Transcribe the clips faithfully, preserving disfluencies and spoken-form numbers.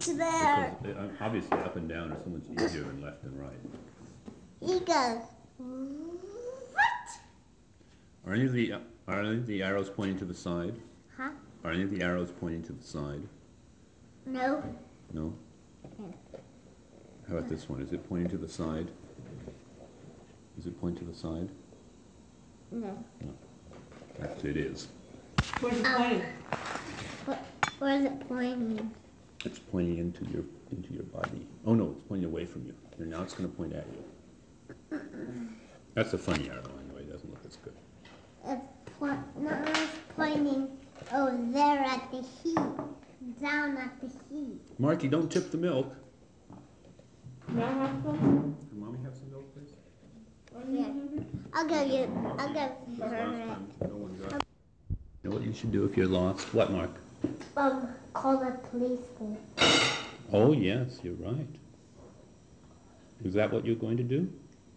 It's there. Because uh, obviously up and down are so much easier than left and right. He goes, what? Are any of the are any of the arrows pointing to the side? Huh? Are any of the arrows pointing to the side? No. No? No. How about this one? Is it pointing to the side? Is it pointing to the side? No. No. Actually, it is. Where's it Um, pointing? What, where is it pointing? It's pointing into your into your body. Oh no, it's pointing away from you. And now it's going to point at you. That's a funny arrow anyway. It doesn't look as good. It's, po- no, it's pointing over there at the heat. Down at the heat. Marky, don't tip the milk. No, have some? Can Mommy have some milk, please? Yeah. I'll go get, I'll go Last for it. time, no one got it. You know what you should do if you're lost? What, Mark? Um, call the police then. Oh, yes, you're right. Is that what you're going to do?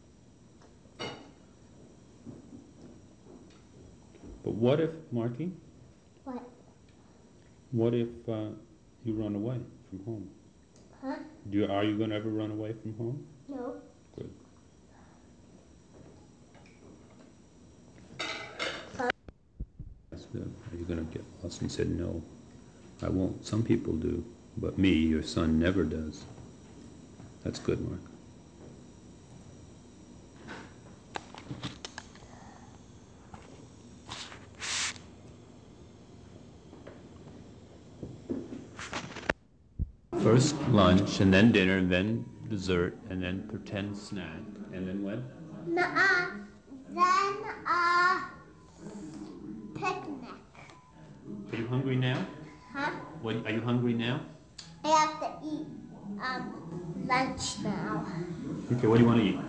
But what if, Marky, What? what if uh, you run away from home? Huh? Do you, are you going to ever run away from home? No. Good. That's good. Are you going to get lost? And he said, no, I won't. Some people do, but me, your son, never does. That's good, Mark. First lunch, and then dinner, and then dessert, and then pretend snack, and then what? Nuh-uh. Then, uh, picnic. Are you hungry now? Huh? What, are you hungry now? I have to eat, um, lunch now. Okay, what do you want to eat?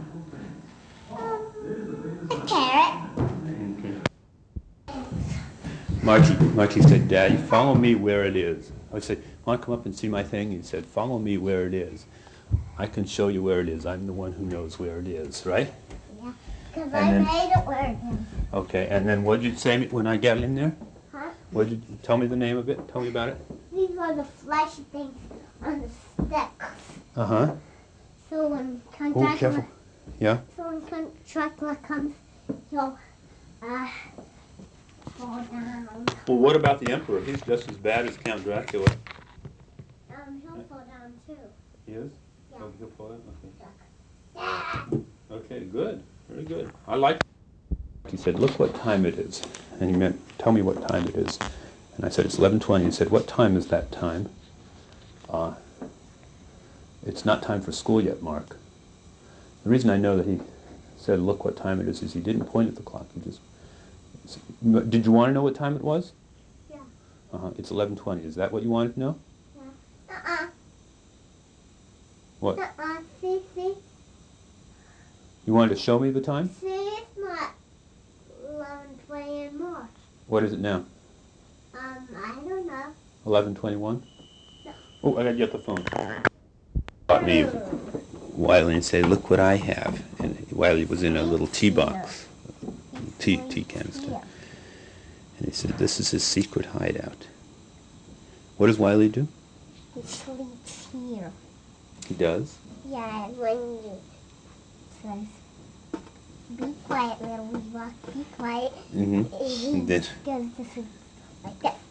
Um, a carrot. Okay. Marky, Marky said, Daddy, follow me where it is. I said, want to come up and see my thing? He said, follow me where it is. I can show you where it is. I'm the one who knows where it is, right? Yeah, because And I then- made it where it is. Okay, and then what did you say when I got in there? Huh? What did you tell me the name of it? Tell me about it. These are the fleshy things on the sticks. Uh-huh. So when Oh, contractula, careful. Yeah? so when contractula comes, he'll, uh, fall down. Well, what about the Emperor? He's just as bad as Count Dracula. Um, he'll fall down too. He is? Yeah. Oh, he'll fall down? Yeah. Okay. Okay, good. Very good. I like. He said, look what time it is. And he meant, tell me what time it is. And I said, it's eleven twenty. He said, what time is that time? Uh, it's not time for school yet, Mark. The reason I know that he said, look what time it is, is he didn't point at the clock. He just... Did you want to know what time it was? Yeah. Uh-huh. It's eleven twenty. Is that what you wanted to know? Yeah. Uh-uh. What? Uh-uh. See, see? You wanted to show me the time? See, it's not eleven twenty anymore. What is it now? Um, I don't know. eleven twenty-one? No. Oh, I gotta get the phone. Bought me Wiley and said, look what I have. And Wiley was in a little tea box, tea, tea canister. Yeah. And he said, this is his secret hideout. What does Wiley do? He sleeps here. He does? Yeah, when you says, be quiet, little Ewok, be quiet. Mm-hmm. He And then, goes to sleep like that.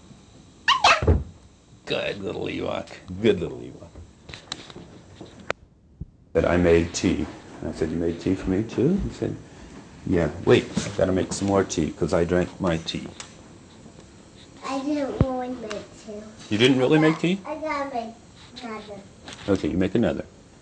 good little Ewok. Good little Ewok. That I made tea. And I said, you made tea for me too? He said, yeah. Wait, I've got to make some more tea because I drank my tea. I didn't really make two. You didn't really make tea? I gotta make another. Okay, you make another.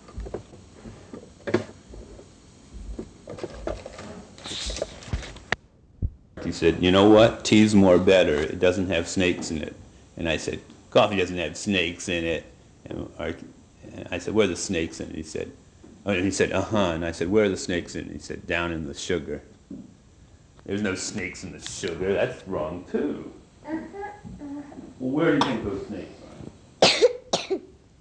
He said, you know what? Tea's more better. It doesn't have snakes in it. And I said, coffee doesn't have snakes in it. And I said, where are the snakes in it? He said, oh, and he said, uh-huh. And I said, where are the snakes in it? He said, down in the sugar. There's no snakes in the sugar. That's wrong, too. Uh-huh. Uh-huh. Well, where do you think those snakes are?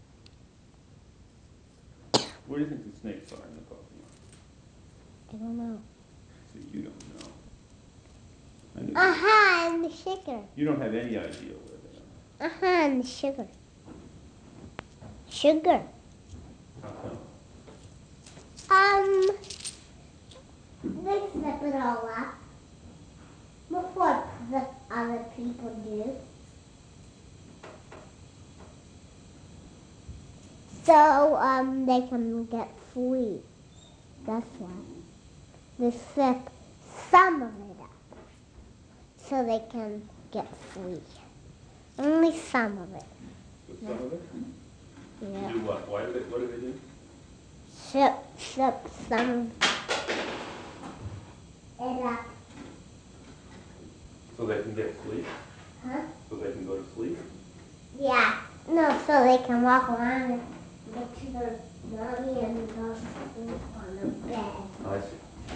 Where do you think the snakes are in the coffee? I don't know. So you don't know. I knew Uh-huh, and the sugar. You don't have any idea where they are. Uh-huh, and the sugar. sugar. How come? Um, they zip it all up before the other people do. So um, they can get free. That's why they zip some of it up so they can get free. Only some of it. With some of it? Yeah. Do what? Why do they, what do they do? Zip, zip some it up. So they can get sleep? Huh? So they can go to sleep? Yeah. No, so they can walk around and get to their mommy and go to sleep on the bed. I see.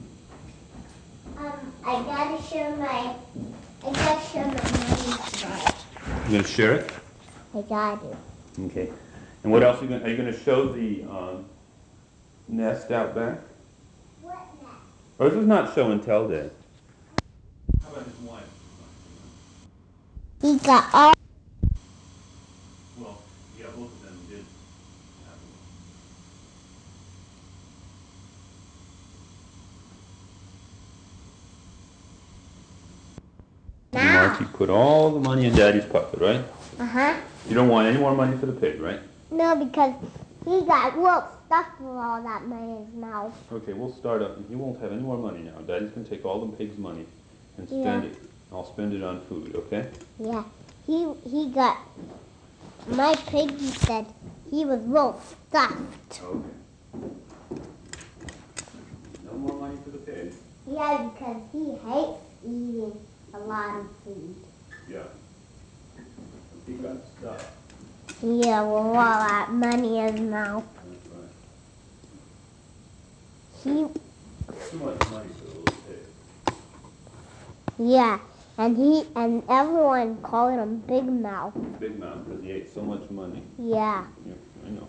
Um, I gotta show my, I gotta show my mommy part. You gonna share it? I gotta. Okay. And what else are you gonna, are you gonna show the um, nest out back? What next? Or this is not show and tell day? How about his wife? He got all. Well, yeah, both of them did have one. Now. Marky put all the money in Daddy's pocket, right? Uh huh. You don't want any more money for the pig, right? No, because he got little stuff with all that money in his mouth. Okay, we'll start up. He won't have any more money now. Daddy's gonna take all the pig's money and spend Yeah. it. I'll spend it on food, okay? Yeah. He he got. My piggy said he was little stuffed. Okay. No more money for the pig. Yeah, because he hates eating a lot of food. Yeah. He got stuff. Yeah, with all that money in his mouth. That's right. He, Too much money for the little pig. yeah, and he and everyone called him Big Mouth. Big mouth because he ate so much money. Yeah, Yeah, I know.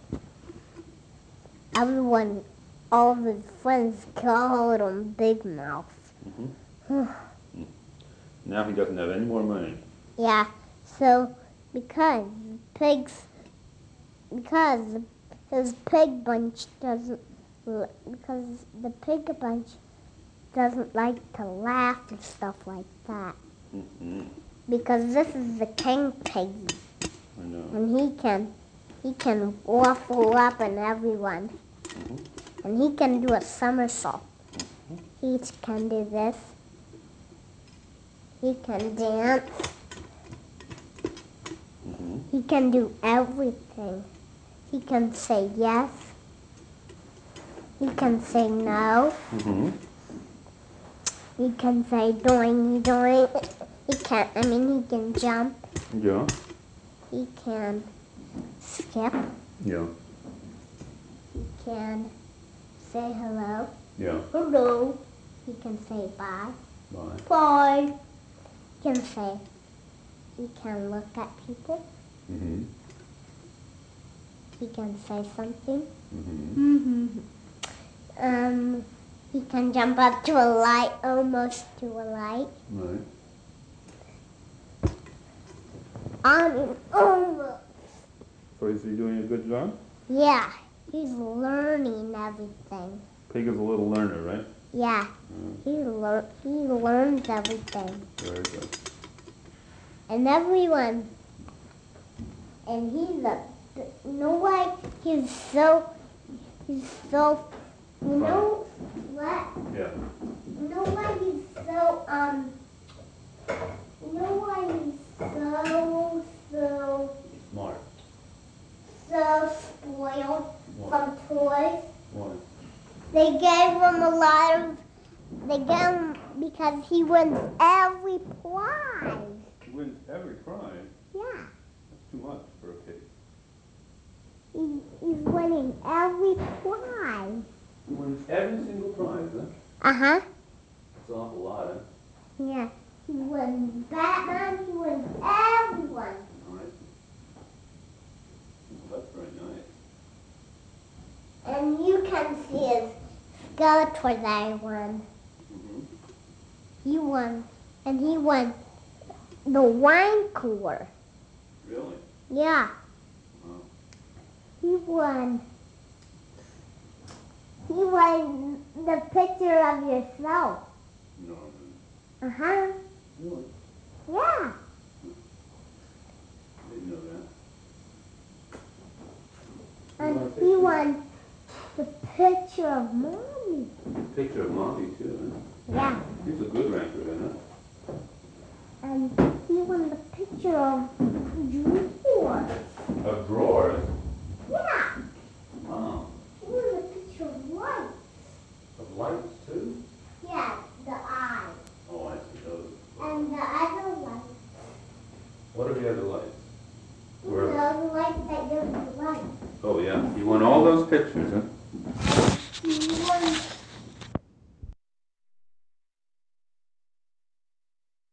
everyone, all of his friends called him Big Mouth. Mm-hmm. Now he doesn't have any more money. Yeah, so because pigs, because his pig bunch doesn't, because the pig bunch doesn't like to laugh and stuff like that. Mm-hmm. Because this is the king pig, I know. and he can, he can waffle up on everyone, Mm-hmm. and he can do a somersault. He can do this. He can dance. Mm-hmm. He can do everything. He can say yes. He can say no. Mm-hmm. He can say doing, doing. He can, I mean, he can jump. Yeah. He can skip. Yeah. He can say hello. Yeah. Hello. He can say bye. Bye. Bye. He can say, he can look at people. Mm-hmm. He can say something. Mm-hmm. Mm-hmm. Um, he can jump up to a light, almost to a light. Right. I mean, almost. So is he doing a good job? Yeah, he's learning everything. Pig is a little learner, right? Yeah, Mm, he lear he learns everything, very good. and everyone. And he's a, you know why he's so, he's so, you know what? Yeah. You know why he's so, um, you know why he's so, so, Smart. so spoiled Why? from toys? Why? They gave him a lot of, they gave him, because he wins every prize. He wins every prize. Yeah, That's too much for a pig. he, he's winning every prize. He wins every single prize, huh? Uh-huh. That's an awful lot, huh? Yeah, he wins Batman, he wins everyone. All right. Well, that's very nice. And you can see his Skeletor that he won. Mm-hmm. He won, and he won the wine cooler. Really? Yeah, Wow. he won. He won the picture of yourself. No. Uh huh. Really? Yeah. I didn't know that. And he won the picture of mommy. Picture of mommy too, huh? Yeah. He's a good ranker, isn't And he won the picture of drawers. it? Of drawers? Yeah. Wow. He won the picture of lights. Of lights too? Yeah, the eye. Oh, I see those. And the other lights. What are the other lights? The Where? other lights that give you light. Oh yeah, you won all those pictures, huh?